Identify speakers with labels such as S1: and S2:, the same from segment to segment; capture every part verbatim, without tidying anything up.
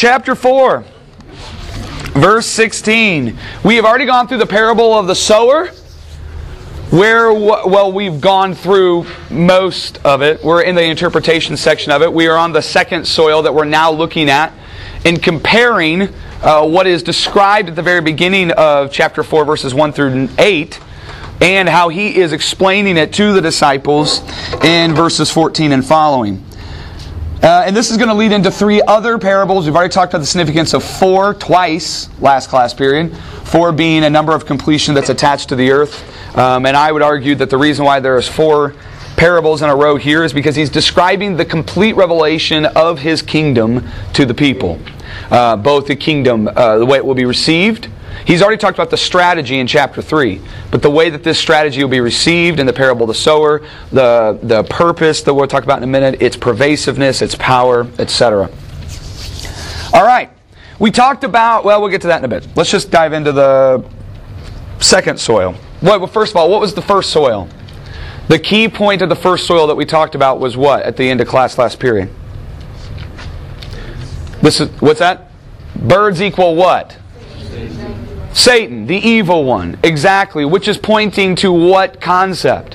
S1: chapter four, verse sixteen. We have already gone through the parable of the sower, where, well, we've gone through most of it. We're in the interpretation section of it. We are on the second soil that we're now looking at and comparing uh, what is described at the very beginning of chapter four, verses one through eight, and how he is explaining it to the disciples in verses fourteen and following. Uh, and this is going to lead into three other parables. We've already talked about the significance of four twice last class period. Four being a number of completion that's attached to the earth. Um, and I would argue that the reason why there is four parables in a row here is because he's describing the complete revelation of his kingdom to the people. Uh, both the kingdom, uh, the way it will be received. He's already talked about the strategy in chapter three, but the way that this strategy will be received in the parable of the sower, the, the purpose that we'll talk about in a minute, its pervasiveness, its power, et cetera. All right. We talked about, well, we'll get to that in a bit. Let's just dive into the second soil. Well, first of all, what was the first soil? The key point of the first soil that we talked about was what at the end of class last period? This is, what's that? Birds equal what? Satan, the evil one. Exactly. Which is pointing to what concept?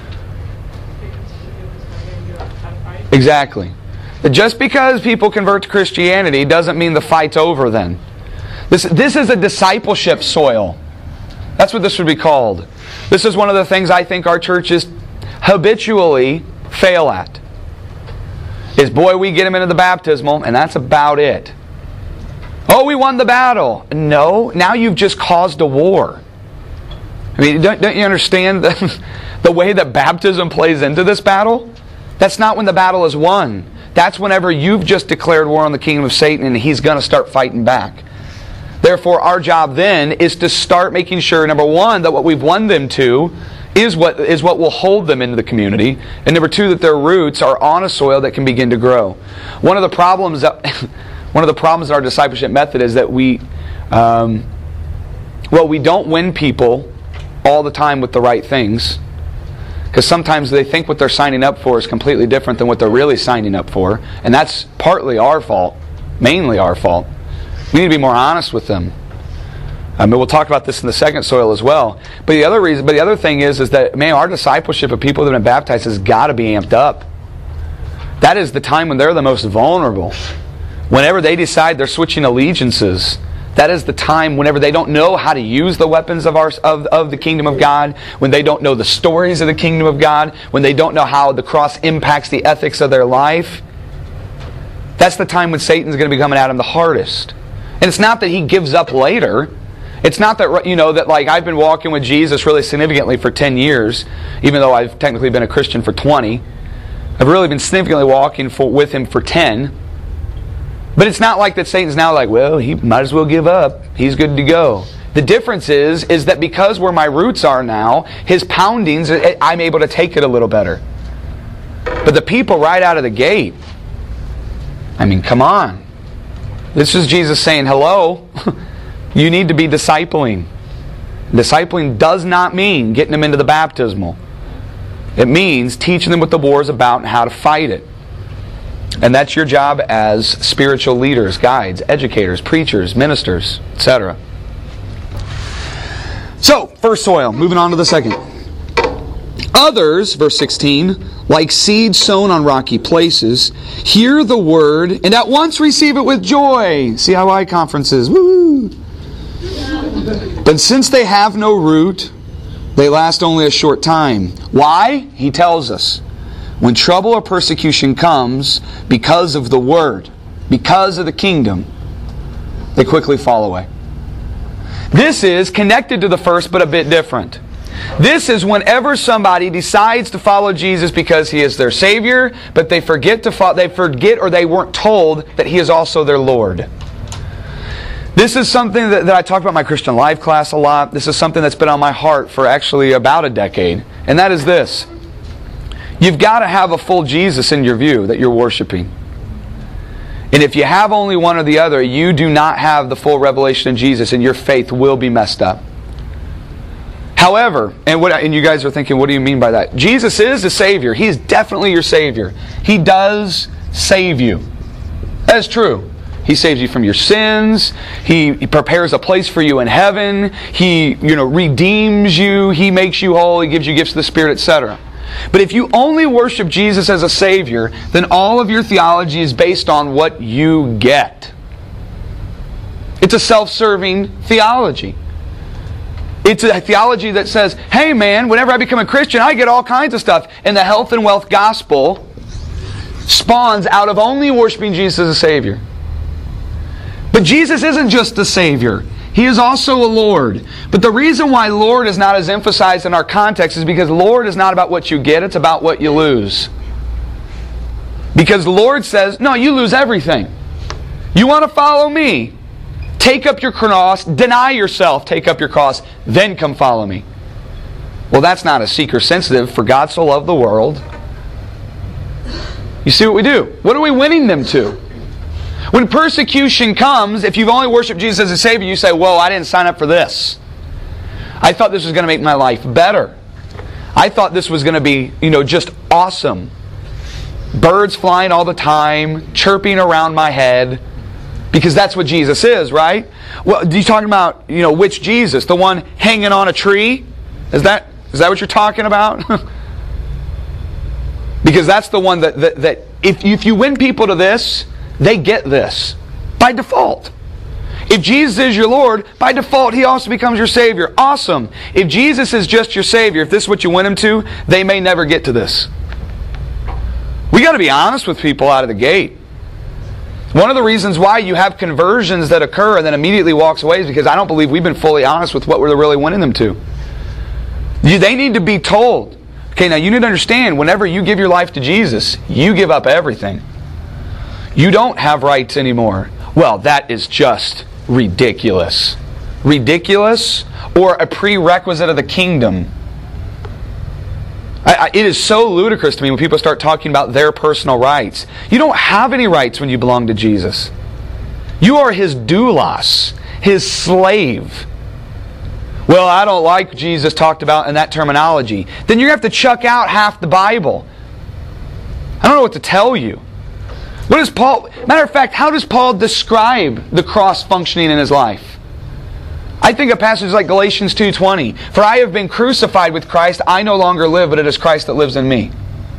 S1: Exactly. Just because people convert to Christianity doesn't mean the fight's over then. This, this is a discipleship soil. That's what this would be called. This is one of the things I think our churches habitually fail at. Is, boy, we get them into the baptismal, and that's about it. Oh, we won the battle. No, now you've just caused a war. I mean, don't, don't you understand the, the way that baptism plays into this battle? That's not when the battle is won. That's whenever you've just declared war on the kingdom of Satan and he's going to start fighting back. Therefore, our job then is to start making sure, number one, that what we've won them to is what is what will hold them into the community. And number two, that their roots are on a soil that can begin to grow. One of the problems that... One of the problems in our discipleship method is that we, um, well, we don't win people all the time with the right things. Because sometimes they think what they're signing up for is completely different than what they're really signing up for. And that's partly our fault, mainly our fault. We need to be more honest with them. I mean, we'll talk about this in the second soil as well. But the other reason, but the other thing is, is that, man, our discipleship of people that have been baptized has got to be amped up. That is the time when they're the most vulnerable. Whenever they decide they're switching allegiances, that is the time whenever they don't know how to use the weapons of, our, of, of the kingdom of God, when they don't know the stories of the kingdom of God, when they don't know how the cross impacts the ethics of their life. That's the time when Satan's going to be coming at them the hardest. And it's not that he gives up later. It's not that, you know, that like I've been walking with Jesus really significantly for ten years, even though I've technically been a Christian for twenty. I've really been significantly walking for, with him for ten. But it's not like that Satan's now like, well, he might as well give up. He's good to go. The difference is, is that because where my roots are now, his poundings, I'm able to take it a little better. But the people right out of the gate, I mean, come on. This is Jesus saying, hello, you need to be discipling. Discipling does not mean getting them into the baptismal. It means teaching them what the war is about and how to fight it. And that's your job as spiritual leaders, guides, educators, preachers, ministers, et cetera. So, first soil, moving on to the second. Others, verse sixteen, like seed sown on rocky places, hear the word and at once receive it with joy. C I Y conferences, woo! But since they have no root, they last only a short time. Why? He tells us. When trouble or persecution comes because of the word, because of the kingdom, they quickly fall away. This is connected to the first, but a bit different. This is whenever somebody decides to follow Jesus because He is their Savior, but they forget to follow, they forget or they weren't told that He is also their Lord. This is something that, that I talk about in my Christian Life class a lot. This is something that's been on my heart for actually about a decade. And that is this. You've got to have a full Jesus in your view that you're worshiping. And if you have only one or the other, you do not have the full revelation of Jesus and your faith will be messed up. However, and what and you guys are thinking, what do you mean by that? Jesus is the Savior. He is definitely your Savior. He does save you. That is true. He saves you from your sins. He, he prepares a place for you in heaven. He, you know, redeems you. He makes you whole. He gives you gifts of the Spirit, et cetera. But if you only worship Jesus as a Savior, then all of your theology is based on what you get. It's a self-serving theology. It's a theology that says, hey man, whenever I become a Christian, I get all kinds of stuff. And the health and wealth gospel spawns out of only worshiping Jesus as a Savior. But Jesus isn't just the Savior. He is also a Lord. But the reason why Lord is not as emphasized in our context is because Lord is not about what you get, it's about what you lose. Because Lord says, no, you lose everything. You want to follow me? Take up your cross, deny yourself, take up your cross, then come follow me. Well, that's not a seeker sensitive, for God so loved the world. You see what we do? What are we winning them to? When persecution comes, if you've only worshiped Jesus as a Savior, you say, whoa, I didn't sign up for this. I thought this was going to make my life better. I thought this was going to be, you know, just awesome. Birds flying all the time, chirping around my head. Because that's what Jesus is, right? Well, are you talking about, you know, which Jesus? The one hanging on a tree? Is that is that what you're talking about? Because that's the one that, that, that if, if you win people to this, they get this by default. If Jesus is your Lord, by default He also becomes your Savior. Awesome. If Jesus is just your Savior, if this is what you win them to, they may never get to this. We got to be honest with people out of the gate. One of the reasons why you have conversions that occur and then immediately walks away is because I don't believe we've been fully honest with what we're really winning them to. You, they need to be told, okay, now you need to understand, whenever you give your life to Jesus, you give up everything. You don't have rights anymore. Well, that is just ridiculous. Ridiculous or a prerequisite of the kingdom. I, I, it is so ludicrous to me when people start talking about their personal rights. You don't have any rights when you belong to Jesus. You are His doulos, His slave. Well, I don't like Jesus talked about in that terminology. Then you're going to have to chuck out half the Bible. I don't know what to tell you. What does Paul, matter of fact, how does Paul describe the cross functioning in his life? I think of passages like Galatians two twenty. For I have been crucified with Christ, I no longer live, but it is Christ that lives in me.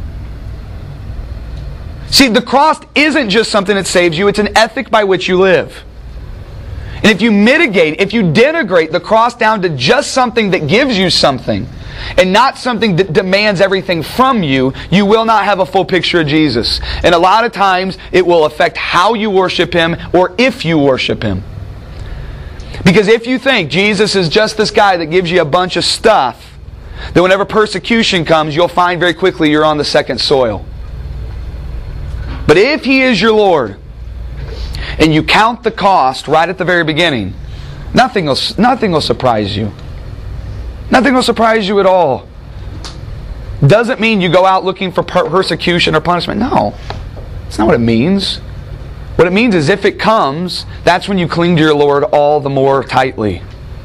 S1: See, the cross isn't just something that saves you, it's an ethic by which you live. And if you mitigate, if you denigrate the cross down to just something that gives you something, and not something that demands everything from you, you will not have a full picture of Jesus. And a lot of times, it will affect how you worship Him, or if you worship Him. Because if you think Jesus is just this guy that gives you a bunch of stuff, then whenever persecution comes, you'll find very quickly you're on the second soil. But if He is your Lord, and you count the cost right at the very beginning, nothing will, nothing will surprise you. Nothing will surprise you at all. Doesn't mean you go out looking for per- persecution or punishment. No, that's not what it means. What it means is if it comes, that's when you cling to your Lord all the more tightly.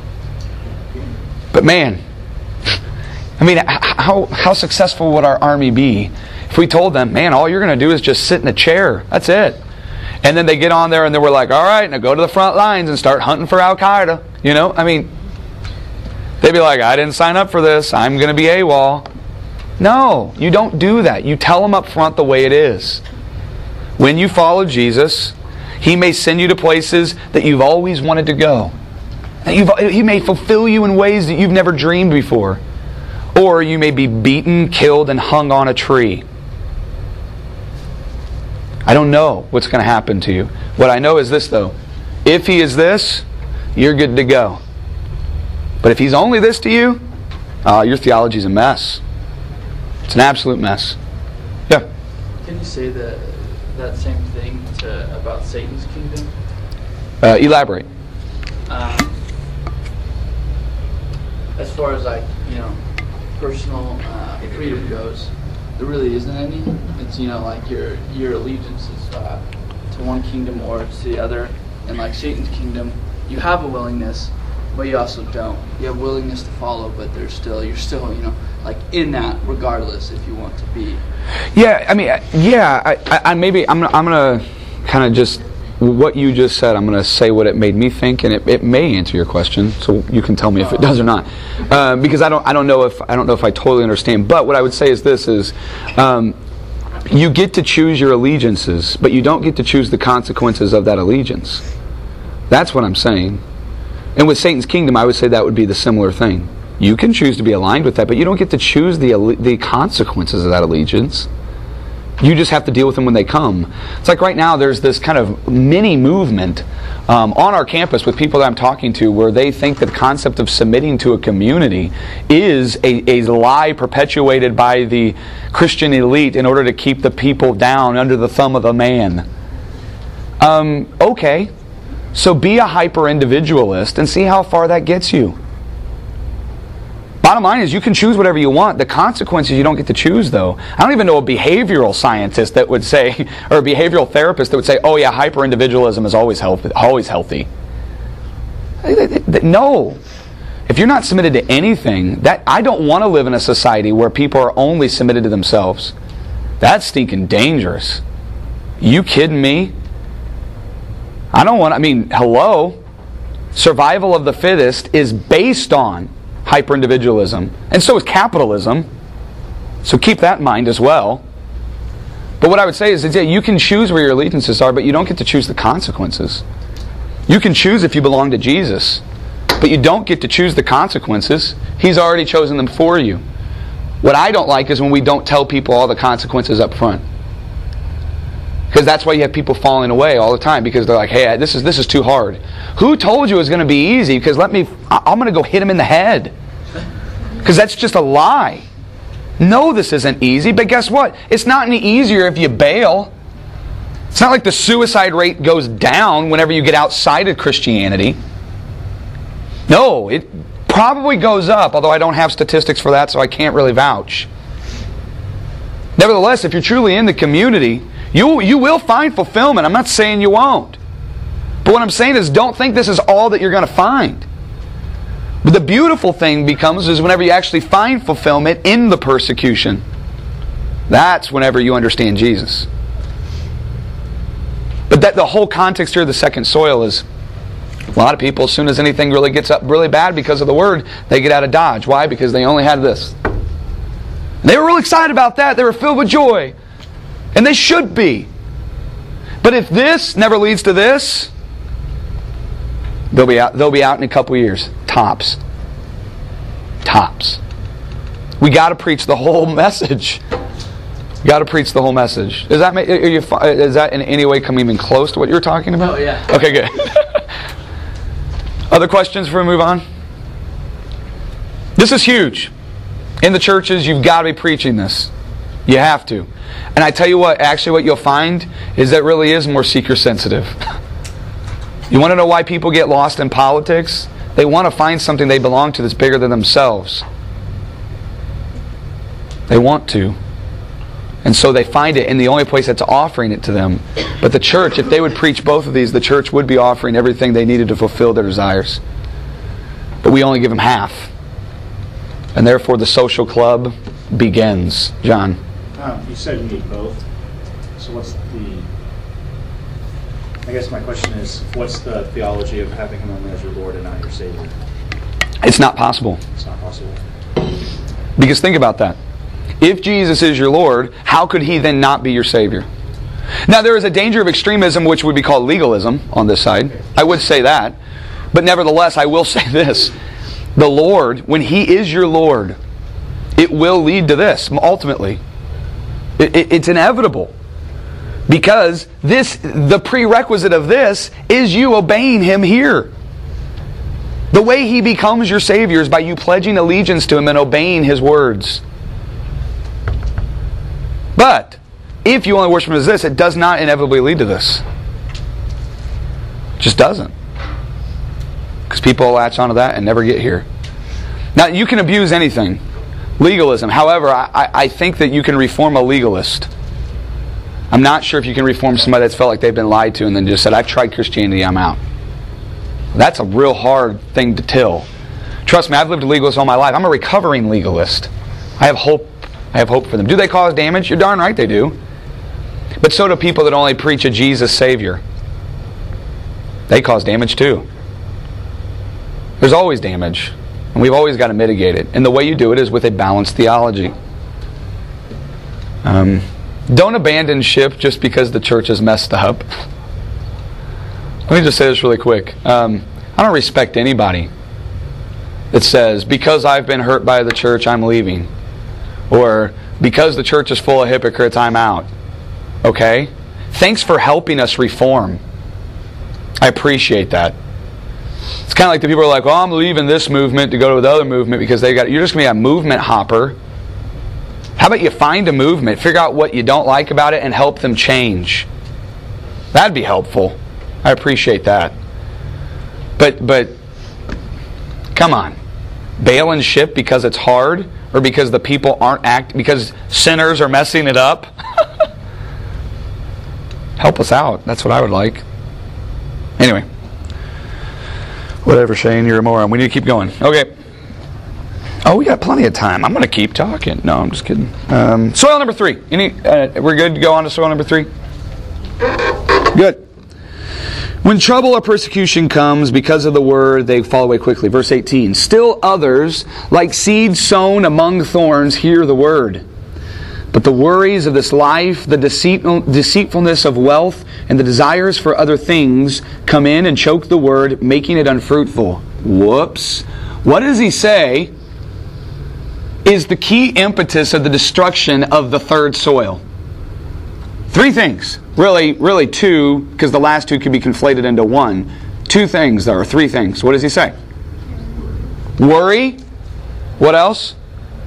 S1: But man, I mean, how, how successful would our army be if we told them, man, all you're going to do is just sit in a chair. That's it. And then they get on there and they were like, all right, now go to the front lines and start hunting for Al-Qaeda. You know, I mean, they'd be like, I didn't sign up for this. I'm going to be AWOL. No, you don't do that. You tell them up front the way it is. When you follow Jesus, He may send you to places that you've always wanted to go. You've, he may fulfill you in ways that you've never dreamed before. Or you may be beaten, killed, and hung on a tree. I don't know what's going to happen to you. What I know is this, though. If He is this, you're good to go. But if He's only this to you, uh, your theology's a mess. It's an absolute mess. Yeah?
S2: Can you say that that same thing to about Satan's kingdom?
S1: Uh, elaborate.
S2: Um, as far as like, you know, personal uh, freedom goes, there really isn't any. It's, you know, like your your allegiance is uh, to one kingdom or to the other. And like Satan's kingdom, you have a willingness, but you also don't. You have willingness to follow, but there's still, you're still, you know, like in that regardless if you want to be.
S1: Yeah, I mean, yeah, I, I maybe I'm, I'm going to kind of just what you just said, I'm going to say what it made me think, and it, it may answer your question. So you can tell me if it does or not, uh, because I don't I don't know if I don't know if I totally understand. But what I would say is this: is um, you get to choose your allegiances, but you don't get to choose the consequences of that allegiance. That's what I'm saying. And with Satan's kingdom, I would say that would be the similar thing. You can choose to be aligned with that, but you don't get to choose the the consequences of that allegiance. You just have to deal with them when they come. It's like right now there's this kind of mini movement um, on our campus with people that I'm talking to where they think that the concept of submitting to a community is a, a lie perpetuated by the Christian elite in order to keep the people down under the thumb of the man. Um, okay, so be a hyper-individualist and see how far that gets you. Bottom line is you can choose whatever you want. The consequences you don't get to choose, though. I don't even know a behavioral scientist that would say, or a behavioral therapist that would say, oh yeah, hyper-individualism is always healthy. Always healthy. No. If you're not submitted to anything, that I don't want to live in a society where people are only submitted to themselves. That's stinking dangerous. You kidding me? I don't want, I mean, hello? Survival of the fittest is based on hyper-individualism. And so is capitalism. So keep that in mind as well. But what I would say is that yeah, you can choose where your allegiances are, but you don't get to choose the consequences. You can choose if you belong to Jesus, but you don't get to choose the consequences. He's already chosen them for you. What I don't like is when we don't tell people all the consequences up front. Because that's why you have people falling away all the time, because they're like, hey, this is this is too hard. Who told you it was going to be easy? Because let me, I'm going to go hit him in the head. Because that's just a lie. No, this isn't easy, but guess what? It's not any easier if you bail. It's not like the suicide rate goes down whenever you get outside of Christianity. No, it probably goes up, although I don't have statistics for that, so I can't really vouch. Nevertheless, if you're truly in the community, You, you will find fulfillment. I'm not saying you won't. But what I'm saying is don't think this is all that you're going to find. But the beautiful thing becomes is whenever you actually find fulfillment in the persecution. That's whenever you understand Jesus. But that the whole context here of the second soil is a lot of people, as soon as anything really gets up really bad because of the Word, they get out of Dodge. Why? Because they only had this. And they were really excited about that. They were filled with joy. And they should be. But if this never leads to this, they'll be out, they'll be out in a couple years. Tops. Tops. We got to preach the whole message. We got to preach the whole message. Is that, are you, is that in any way come even close to what you're talking about?
S2: Oh, yeah.
S1: Okay, good. Other questions before we move on? This is huge. In the churches, you've got to be preaching this. You have to. And I tell you what, actually what you'll find is that it really is more seeker sensitive. You want to know why people get lost in politics? They want to find something they belong to that's bigger than themselves. They want to. And so they find it in the only place that's offering it to them. But the church, if they would preach both of these, the church would be offering everything they needed to fulfill their desires. But we only give them half. And therefore the social club begins. John.
S3: Um, you said you need both. So what's the... I guess my question is, what's the theology of having Him only as your Lord and not your Savior?
S1: It's not possible.
S3: It's not possible.
S1: Because think about that. If Jesus is your Lord, how could He then not be your Savior? Now there is a danger of extremism, which would be called legalism on this side.
S3: Okay.
S1: I would say that. But nevertheless, I will say this. The Lord, when He is your Lord, it will lead to this, ultimately. It, it, it's inevitable. Because this, the prerequisite of this is you obeying Him here. The way He becomes your Savior is by you pledging allegiance to Him and obeying His words. But, if you only worship Him as this, it does not inevitably lead to this. It just doesn't. Because people latch onto that and never get here. Now, you can abuse anything. Legalism. However, I, I think that you can reform a legalist. I'm not sure if you can reform somebody that's felt like they've been lied to and then just said, I've tried Christianity, I'm out. That's a real hard thing to tell. Trust me, I've lived a legalist all my life. I'm a recovering legalist. I have hope. I have hope for them. Do they cause damage? You're darn right they do. But so do people that only preach a Jesus Savior. They cause damage too. There's always damage. And we've always got to mitigate it. And the way you do it is with a balanced theology. Um, don't abandon ship just because the church is messed up. Let me just say this really quick. Um, I don't respect anybody that says, because I've been hurt by the church, I'm leaving. Or, because the church is full of hypocrites, I'm out. Okay? Thanks for helping us reform. I appreciate that. It's kind of like the people who are like, well, I'm leaving this movement to go to the other movement because they got. You're just going to be a movement hopper. How about you find a movement, figure out what you don't like about it, and help them change? That'd be helpful. I appreciate that. But, but, come on. Bail and ship because it's hard, or because the people aren't act, because sinners are messing it up? Help us out. That's what I would like. Anyway. Whatever, Shane, you're a moron. We need to keep going. Okay. Oh, we got plenty of time. I'm going to keep talking. No, I'm just kidding. Um, soil number three. Any? Uh, we're good to go on to soil number three? Good. When trouble or persecution comes because of the word, they fall away quickly. Verse eighteen. Still others, like seed sown among thorns, hear the word. But the worries of this life, the deceitful, deceitfulness of wealth, and the desires for other things come in and choke the word, making it unfruitful. Whoops. What does he say is the key impetus of the destruction of the third soil? Three things. Really, really two, because the last two could be conflated into one. Two things, there are three things. What does he say? Worry. What else?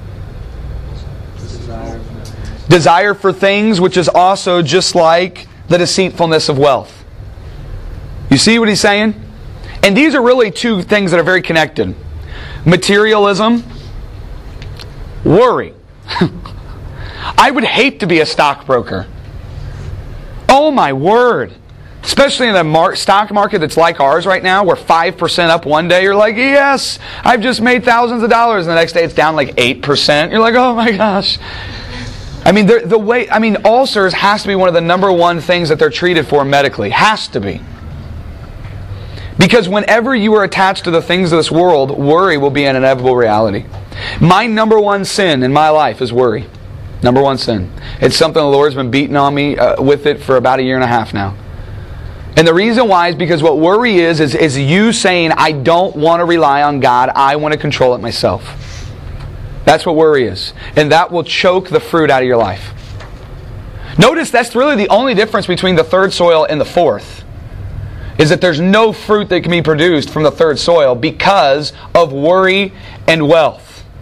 S3: Desire.
S1: Desire for things, which is also just like the deceitfulness of wealth. You see what he's saying? And these are really two things that are very connected. Materialism, worry. I would hate to be a stockbroker. Oh my word. Especially in a mar- stock market that's like ours right now, where five percent up one day, you're like, yes, I've just made thousands of dollars. And the next day it's down like eight percent. You're like, oh my gosh. I mean, the, the way, I mean, ulcers has to be one of the number one things that they're treated for medically. Has to be. Because whenever you are attached to the things of this world, worry will be an inevitable reality. My number one sin in my life is worry. Number one sin. It's something the Lord's been beating on me uh, with it for about a year and a half now. And the reason why is because what worry is, is, is you saying, I don't want to rely on God, I want to control it myself. That's what worry is. And that will choke the fruit out of your life. Notice that's really the only difference between the third soil and the fourth. Is that there's no fruit that can be produced from the third soil because of worry and wealth.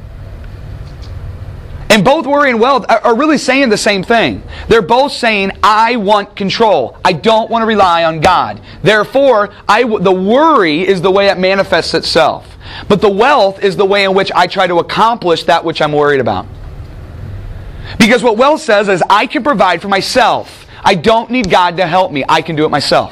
S1: And both worry and wealth are really saying the same thing. They're both saying, I want control. I don't want to rely on God. Therefore, I w- the worry is the way it manifests itself. But the wealth is the way in which I try to accomplish that which I'm worried about. Because what wealth says is, I can provide for myself. I don't need God to help me. I can do it myself.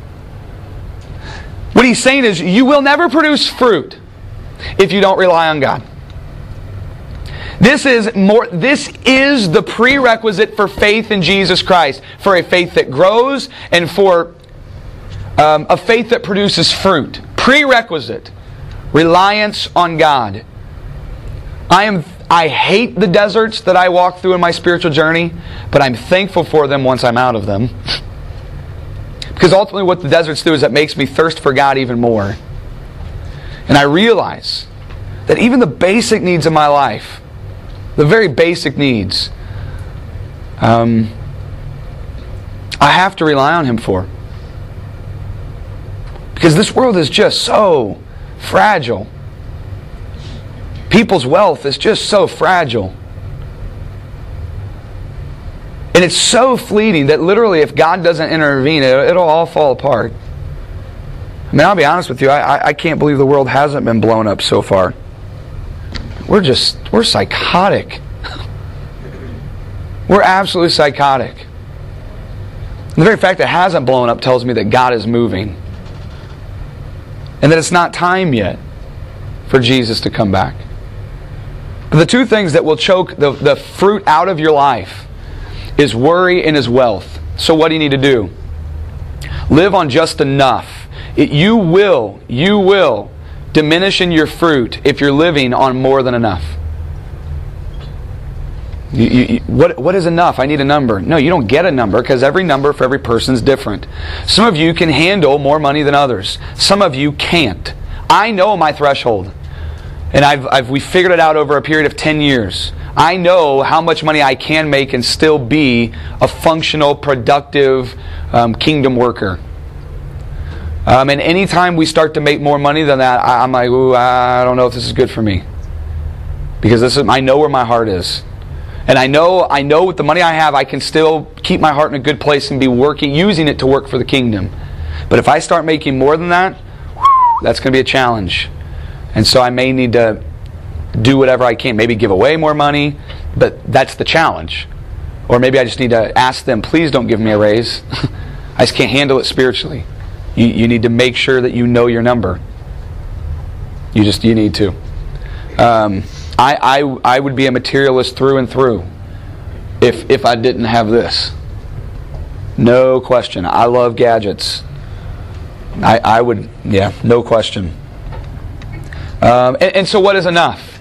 S1: What he's saying is, you will never produce fruit if you don't rely on God. This is more. This is the prerequisite for faith in Jesus Christ, for a faith that grows and for um, a faith that produces fruit. Prerequisite: reliance on God. I am. I hate the deserts that I walk through in my spiritual journey, but I'm thankful for them once I'm out of them. Because ultimately, what the deserts do is it makes me thirst for God even more, and I realize that even the basic needs of my life. The very basic needs, um, I have to rely on Him for. Because this world is just so fragile. People's wealth is just so fragile. And it's so fleeting that literally if God doesn't intervene, it, it'll all fall apart. I mean, I'll be honest with you, I, I can't believe the world hasn't been blown up so far. We're just, we're psychotic. We're absolutely psychotic. And the very fact that it hasn't blown up tells me that God is moving. And that it's not time yet for Jesus to come back. But the two things that will choke the, the fruit out of your life is worry and is wealth. So what do you need to do? Live on just enough. It, you will, you will diminish in your fruit if you're living on more than enough. You, you, what, what is enough? I need a number. No, you don't get a number because every number for every person is different. Some of you can handle more money than others. Some of you can't. I know my threshold. And I've, I've we figured it out over a period of ten years. I know how much money I can make and still be a functional, productive um, kingdom worker. Um, and anytime we start to make more money than that, I, I'm like, ooh, I don't know if this is good for me. Because this is, I know where my heart is. And I know I know with the money I have, I can still keep my heart in a good place and be working, using it to work for the kingdom. But if I start making more than that, that's going to be a challenge. And so I may need to do whatever I can. Maybe give away more money, but that's the challenge. Or maybe I just need to ask them, please don't give me a raise. I just can't handle it spiritually. You, you need to make sure that you know your number. You just, you need to. Um, I, I, I would be a materialist through and through if, if I didn't have this. No question. I love gadgets. I, I would, yeah, no question. Um, and, and so what is enough?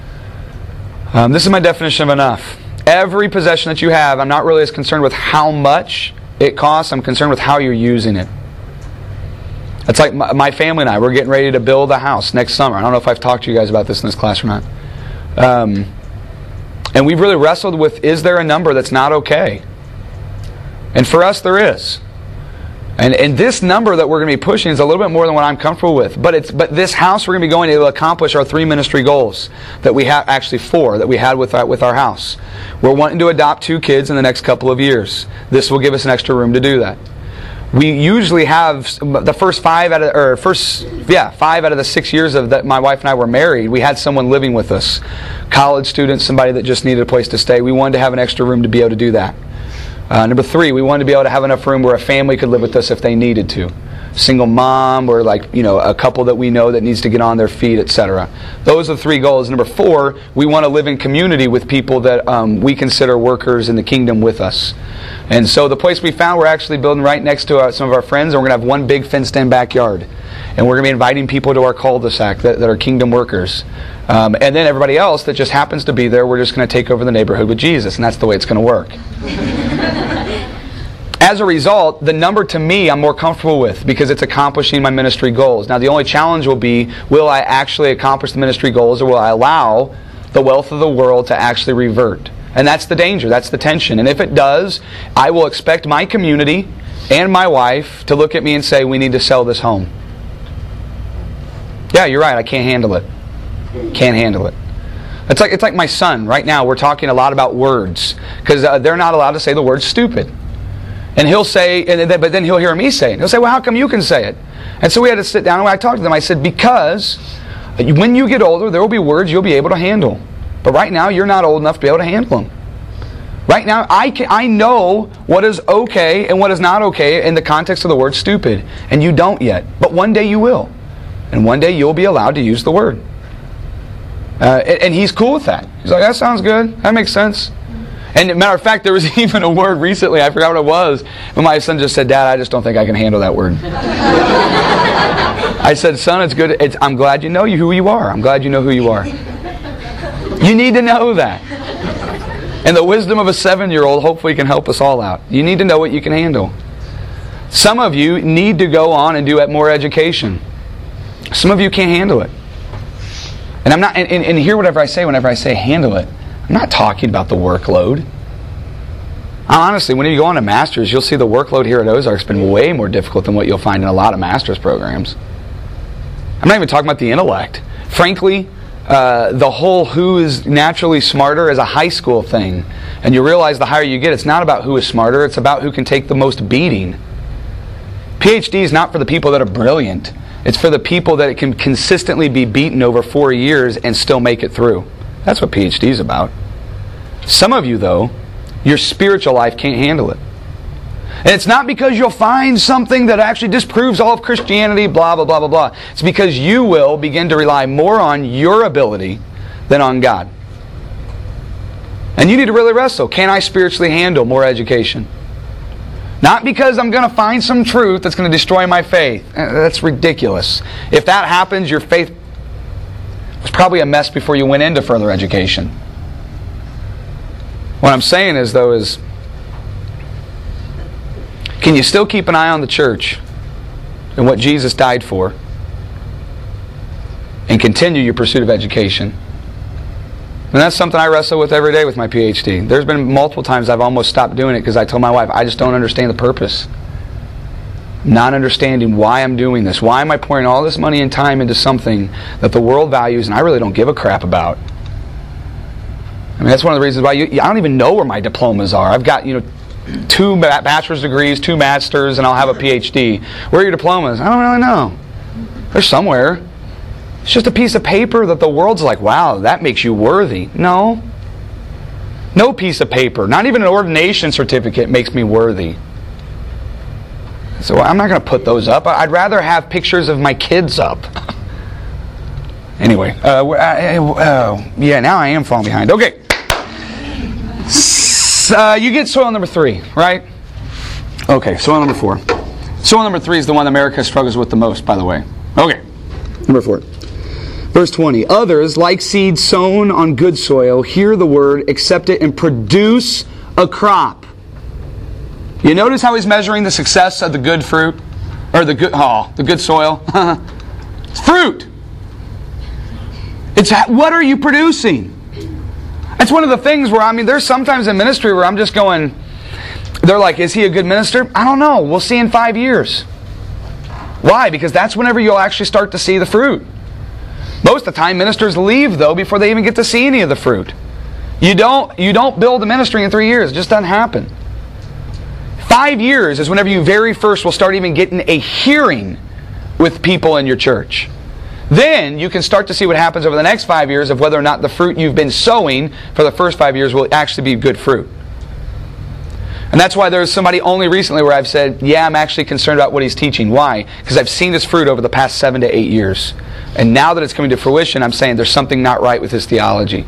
S1: Um, this is my definition of enough. Every possession that you have, I'm not really as concerned with how much it costs. I'm concerned with how you're using it. It's like my, my family and I, we're getting ready to build a house next summer. I don't know if I've talked to you guys about this in this class or not. Um, and we've really wrestled with, is there a number that's not okay? And for us, there is. And, and this number that we're going to be pushing is a little bit more than what I'm comfortable with. But it's but this house we're going to be going to accomplish our three ministry goals that we have, actually four, that we had with our, with our house. We're wanting to adopt two kids in the next couple of years. This will give us an extra room to do that. We usually have the first five out of or first yeah five out of the six years of that my wife and I were married. We had someone living with us, college students, somebody that just needed a place to stay. We wanted to have an extra room to be able to do that. Uh, number three, we wanted to be able to have enough room where a family could live with us if they needed to. Single mom or like you know a couple that we know that needs to get on their feet, et cetera. Those are the three goals. Number four, we want to live in community with people that um, we consider workers in the kingdom with us. And so the place we found, we're actually building right next to our, some of our friends, and we're going to have one big fenced-in backyard. And we're going to be inviting people to our cul-de-sac that, that are kingdom workers. Um, and then everybody else that just happens to be there, we're just going to take over the neighborhood with Jesus, and that's the way it's going to work. As a result, the number to me I'm more comfortable with because it's accomplishing my ministry goals. Now the only challenge will be, will I actually accomplish the ministry goals, or will I allow the wealth of the world to actually revert? And that's the danger, that's the tension. And if it does, I will expect my community and my wife to look at me and say, we need to sell this home. Yeah, you're right, I can't handle it. Can't handle it. It's like, it's like my son. Right now we're talking a lot about words because uh, they're not allowed to say the word stupid. And he'll say, and then, but then he'll hear me say it. He'll say, well, how come you can say it? And so we had to sit down and I talked to them. I said, because when you get older, there will be words you'll be able to handle. But right now, you're not old enough to be able to handle them. Right now, I can, I know what is okay and what is not okay in the context of the word stupid. And you don't yet. But one day you will. And one day you'll be allowed to use the word. Uh, and, and he's cool with that. He's like, that sounds good. That makes sense. And as a matter of fact, there was even a word recently, I forgot what it was, but my son just said, Dad, I just don't think I can handle that word. I said, son, it's good. It's, I'm glad you know you, who you are. I'm glad you know who you are. You need to know that. And the wisdom of a seven-year-old hopefully can help us all out. You need to know what you can handle. Some of you need to go on and do more education. Some of you can't handle it. And I'm not. And, and, and hear whatever I say whenever I say handle it. I'm not talking about the workload. Honestly, when you go on to Masters, you'll see the workload here at Ozark's been way more difficult than what you'll find in a lot of Masters programs. I'm not even talking about the intellect. Frankly, uh, the whole who is naturally smarter is a high school thing. And you realize the higher you get, it's not about who is smarter, it's about who can take the most beating. PhD is not for the people that are brilliant. It's for the people that can consistently be beaten over four years and still make it through. That's what PhD is about. Some of you, though, your spiritual life can't handle it. And it's not because you'll find something that actually disproves all of Christianity, blah, blah, blah, blah, blah. It's because you will begin to rely more on your ability than on God. And you need to really wrestle. Can I spiritually handle more education? Not because I'm going to find some truth that's going to destroy my faith. That's ridiculous. If that happens, your faith was probably a mess before you went into further education. What I'm saying is, though, is can you still keep an eye on the church and what Jesus died for and continue your pursuit of education? And that's something I wrestle with every day with my P H D. There's been multiple times I've almost stopped doing it because I told my wife, I just don't understand the purpose. Not understanding why I'm doing this. Why am I pouring all this money and time into something that the world values and I really don't give a crap about? I mean, that's one of the reasons why you, I don't even know where my diplomas are. I've got, you know, two bachelor's degrees, two masters, and I'll have a P H D. Where are your diplomas? I don't really know. They're somewhere. It's just a piece of paper that the world's like, wow, that makes you worthy. No. No piece of paper, not even an ordination certificate makes me worthy. So I'm not going to put those up. I'd rather have pictures of my kids up. Anyway, uh, uh, uh, yeah, now I am falling behind. Okay. Uh, you get soil number three, right? Okay, soil number four. Soil number three is the one America struggles with the most, by the way. Okay, number four. Verse twenty. Others, like seed sown on good soil, hear the word, accept it, and produce a crop. You notice how he's measuring the success of the good fruit? Or the good, oh, the good soil? It's fruit. It's what are you producing? That's one of the things where, I mean, there's sometimes in ministry where I'm just going, they're like, is he a good minister? I don't know. We'll see in five years. Why? Because that's whenever you'll actually start to see the fruit. Most of the time, ministers leave, though, before they even get to see any of the fruit. You don't, you don't build a ministry in three years. It just doesn't happen. Five years is whenever you very first will start even getting a hearing with people in your church. Then you can start to see what happens over the next five years of whether or not the fruit you've been sowing for the first five years will actually be good fruit. And that's why there's somebody only recently where I've said, yeah, I'm actually concerned about what he's teaching. Why? Because I've seen his fruit over the past seven to eight years. And now that it's coming to fruition, I'm saying there's something not right with his theology.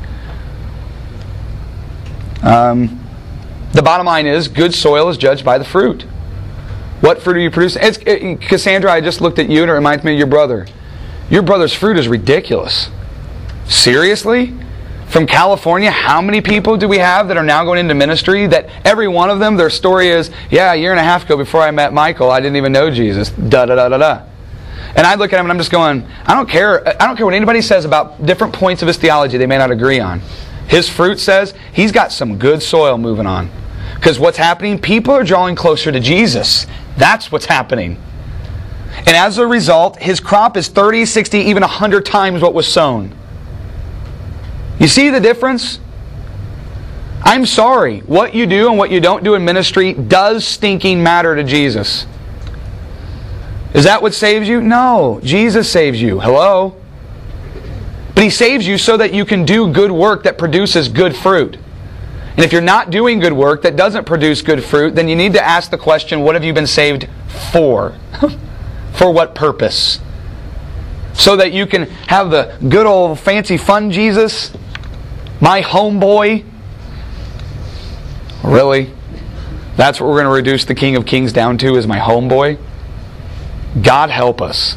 S1: Um, the bottom line is, good soil is judged by the fruit. What fruit are you producing? It's, it, Cassandra, I just looked at you and it reminds me of your brother. Your brother's fruit is ridiculous. Seriously? From California, how many people do we have that are now going into ministry that every one of them, their story is, yeah, a year and a half ago before I met Michael, I didn't even know Jesus. Da da da da da. And I look at him and I'm just going, I don't care. I don't care what anybody says about different points of his theology they may not agree on. His fruit says he's got some good soil moving on. Because what's happening? People are drawing closer to Jesus. That's what's happening. And as a result, his crop is thirty, sixty, even one hundred times what was sown. You see the difference? I'm sorry. What you do and what you don't do in ministry does stinking matter to Jesus. Is that what saves you? No. Jesus saves you. Hello? But He saves you so that you can do good work that produces good fruit. And if you're not doing good work that doesn't produce good fruit, then you need to ask the question, what have you been saved for? For what purpose? So that you can have the good old fancy fun Jesus? My homeboy? Really? That's what we're going to reduce the King of Kings down to, is my homeboy? God help us.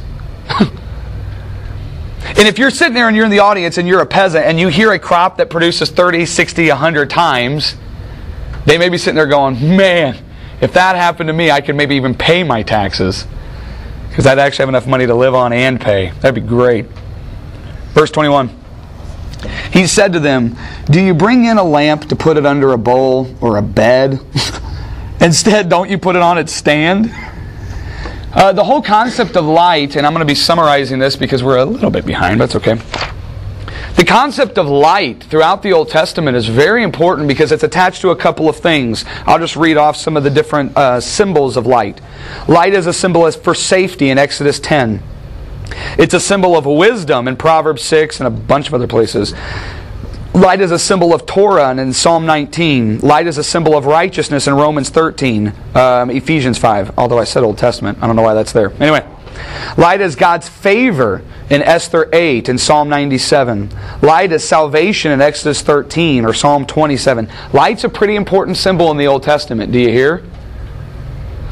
S1: And if you're sitting there and you're in the audience and you're a peasant and you hear a crop that produces thirty, sixty, one hundred times, they may be sitting there going, man, if that happened to me, I could maybe even pay my taxes. Because I'd actually have enough money to live on and pay. That'd be great. Verse twenty-one. He said to them, do you bring in a lamp to put it under a bowl or a bed? Instead, don't you put it on its stand? Uh, the whole concept of light, and I'm going to be summarizing this because we're a little bit behind, but it's okay. The concept of light throughout the Old Testament is very important because it's attached to a couple of things. I'll just read off some of the different uh, symbols of light. Light is a symbol for safety in Exodus ten. It's a symbol of wisdom in Proverbs six and a bunch of other places. Light is a symbol of Torah and in Psalm nineteen. Light is a symbol of righteousness in Romans thirteen, um, Ephesians five. Although I said Old Testament. I don't know why that's there. Anyway. Light is God's favor in Esther eight and Psalm ninety-seven. Light is salvation in Exodus thirteen or Psalm twenty-seven. Light's a pretty important symbol in the Old Testament. Do you hear?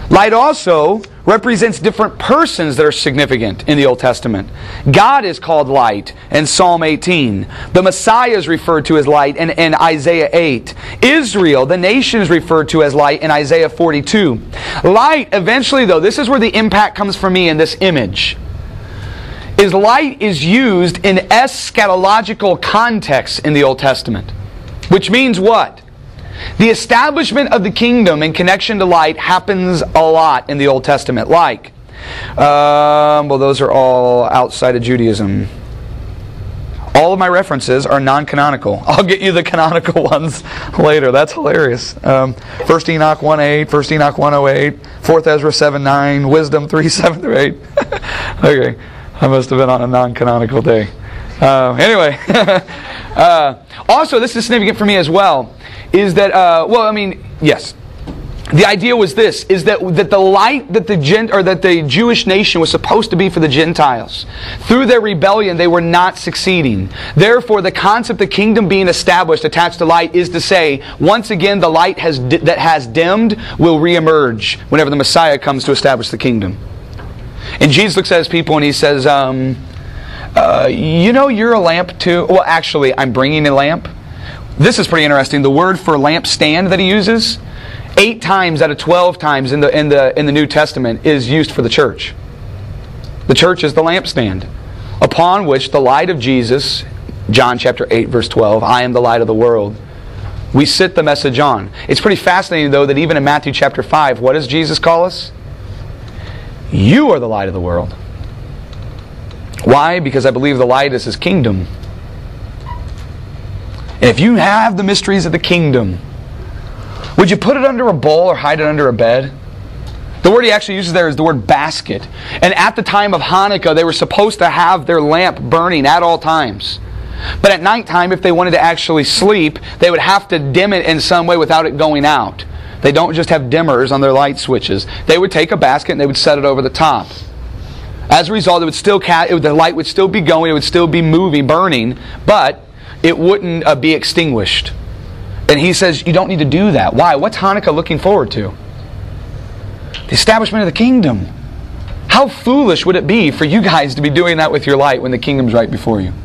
S1: Light also represents different persons that are significant in the Old Testament. God is called light in Psalm eighteen. The Messiah is referred to as light in, in Isaiah eight. Israel, the nation, is referred to as light in Isaiah forty-two. Light, eventually though, this is where the impact comes for me in this image, is light is used in eschatological context in the Old Testament. Which means what? The establishment of the kingdom in connection to light happens a lot in the Old Testament. Like, um, well, those are all outside of Judaism. All of my references are non-canonical. I'll get you the canonical ones later. That's hilarious. Um, First Enoch one eight, First Enoch one oh eight, Fourth Ezra seven nine, Wisdom three seven through eight. Okay, I must have been on a non-canonical day. Uh, anyway, uh, also this is significant for me as well. Is that, uh, well, I mean, yes. The idea was this, is that, that the light that the Gent, or that the Jewish nation was supposed to be for the Gentiles, through their rebellion, they were not succeeding. Therefore, the concept of kingdom being established attached to light is to say, once again, the light has di- that has dimmed will reemerge whenever the Messiah comes to establish the kingdom. And Jesus looks at his people and he says, um, uh, you know you're a lamp too? Well, actually, I'm bringing a lamp. This is pretty interesting. The word for lampstand that he uses, eight times out of twelve times in the in the in the New Testament, is used for the church. The church is the lampstand, upon which the light of Jesus, John chapter eight, verse twelve, I am the light of the world, we sit the message on. It's pretty fascinating, though, that even in Matthew chapter five, what does Jesus call us? You are the light of the world. Why? Because I believe the light is His kingdom. And if you have the mysteries of the kingdom, would you put it under a bowl or hide it under a bed? The word he actually uses there is the word basket. And at the time of Hanukkah, they were supposed to have their lamp burning at all times. But at nighttime, if they wanted to actually sleep, they would have to dim it in some way without it going out. They don't just have dimmers on their light switches. They would take a basket and they would set it over the top. As a result, it would still ca- it would, the light would still be going, it would still be moving, burning, but it wouldn't uh, be extinguished. And he says, you don't need to do that. Why? What's Hanukkah looking forward to? The establishment of the kingdom. How foolish would it be for you guys to be doing that with your light when the kingdom's right before you?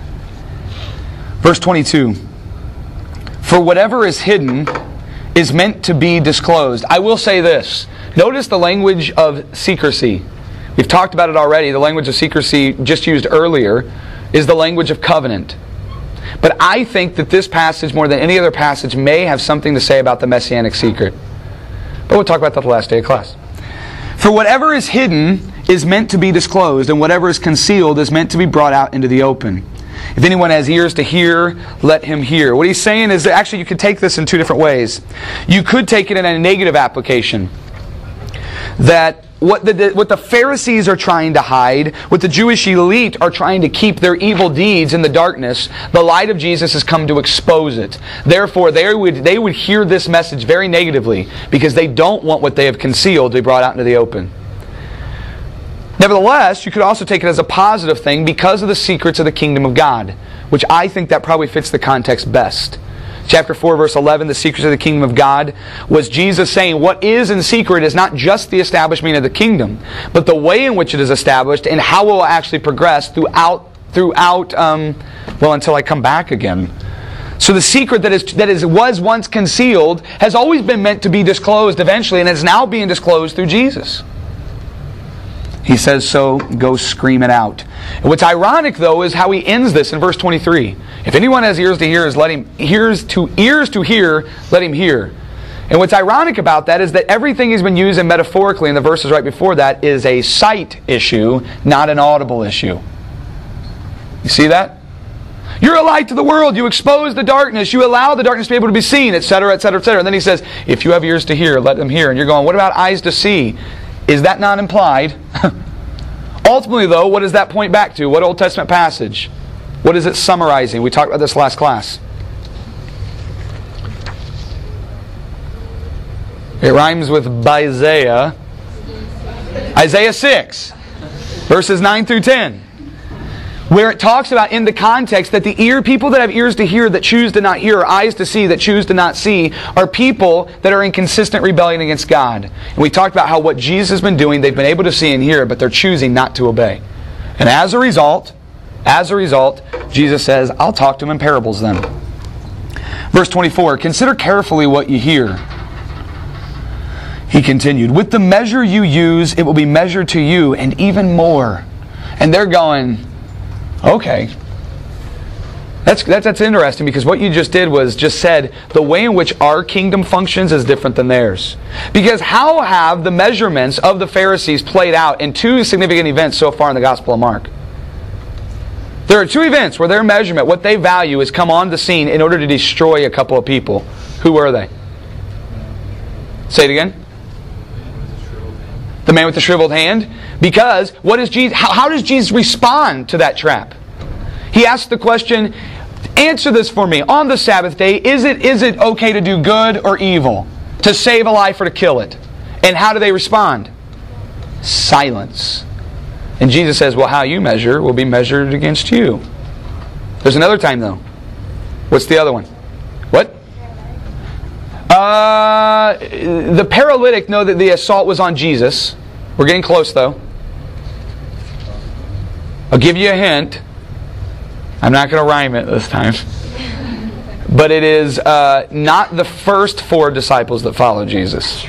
S1: Verse twenty-two. For whatever is hidden is meant to be disclosed. I will say this. Notice the language of secrecy. We've talked about it already. The language of secrecy just used earlier is the language of covenant. But I think that this passage, more than any other passage, may have something to say about the Messianic secret. But we'll talk about that the last day of class. For whatever is hidden is meant to be disclosed, and whatever is concealed is meant to be brought out into the open. If anyone has ears to hear, let him hear. What he's saying is that actually you could take this in two different ways. You could take it in a negative application. That what the, what the Pharisees are trying to hide, what the Jewish elite are trying to keep their evil deeds in the darkness, the light of Jesus has come to expose it. Therefore, they would, they would hear this message very negatively because they don't want what they have concealed to be brought out into the open. Nevertheless, you could also take it as a positive thing because of the secrets of the kingdom of God, which I think that probably fits the context best. Chapter four, verse eleven, the secrets of the kingdom of God, was Jesus saying what is in secret is not just the establishment of the kingdom, but the way in which it is established and how it will actually progress throughout, throughout um, well, until I come back again. So the secret that is that is was once concealed has always been meant to be disclosed eventually, and is now being disclosed through Jesus. He says, so go scream it out. And what's ironic, though, is how he ends this in verse twenty-three. If anyone has ears to hear, is let him ears to ears to hear, let him hear. And what's ironic about that is that everything he's been using metaphorically in the verses right before that is a sight issue, not an audible issue. You see that? You're a light to the world. You expose the darkness. You allow the darkness to be able to be seen, et cetera, et cetera, et cetera. And then he says, if you have ears to hear, let them hear. And you're going, what about eyes to see? Is that not implied? Ultimately, though, what does that point back to? What Old Testament passage? What is it summarizing? We talked about this last class. It rhymes with Isaiah. Isaiah six, verses nine through ten. where it talks about in the context that the ear, people that have ears to hear that choose to not hear, or eyes to see that choose to not see, are people that are in consistent rebellion against God. And we talked about how what Jesus has been doing, they've been able to see and hear, but they're choosing not to obey. And as a result, as a result, Jesus says, I'll talk to them in parables then. Verse twenty-four, consider carefully what you hear. He continued, with the measure you use, it will be measured to you, and even more. And they're going, okay. That's, that's, that's interesting, because what you just did was just said the way in which our kingdom functions is different than theirs. Because how have the measurements of the Pharisees played out in two significant events so far in the Gospel of Mark? There are two events where their measurement, what they value, has come on the scene in order to destroy a couple of people. Who were they? Say it again. The man with the shriveled hand. Because what is Jesus? How, how does Jesus respond to that trap? He asks the question, answer this for me. On the Sabbath day, is it is it okay to do good or evil? To save a life or to kill it? And how do they respond? Silence. And Jesus says, well, how you measure will be measured against you. There's another time though. What's the other one? What? Uh, the paralytic know that the assault was on Jesus. We're getting close though. I'll give you a hint. I'm not going to rhyme it this time. But it is uh, not the first four disciples that followed Jesus.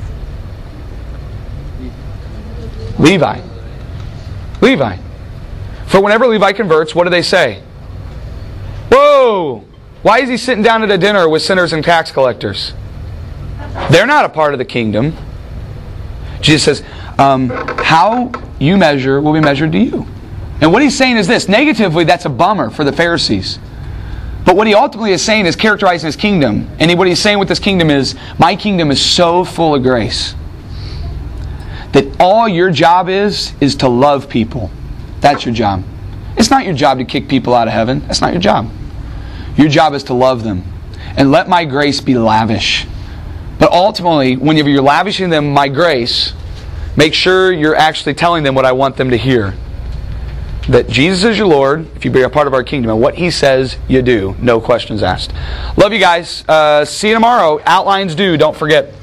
S1: Levi. Levi. For whenever Levi converts, what do they say? Whoa! Why is he sitting down at a dinner with sinners and tax collectors? They're not a part of the kingdom. Jesus says, um, how you measure will be measured to you. And what he's saying is this. Negatively, that's a bummer for the Pharisees. But what he ultimately is saying is characterizing his kingdom. And he, what he's saying with this kingdom is, my kingdom is so full of grace that all your job is, is to love people. That's your job. It's not your job to kick people out of heaven. That's not your job. Your job is to love them. And let my grace be lavish. But ultimately, whenever you're lavishing them my grace, make sure you're actually telling them what I want them to hear. That Jesus is your Lord, if you be a part of our kingdom, and what He says you do. No questions asked. Love you guys. Uh, see you tomorrow. Outlines due. Don't forget.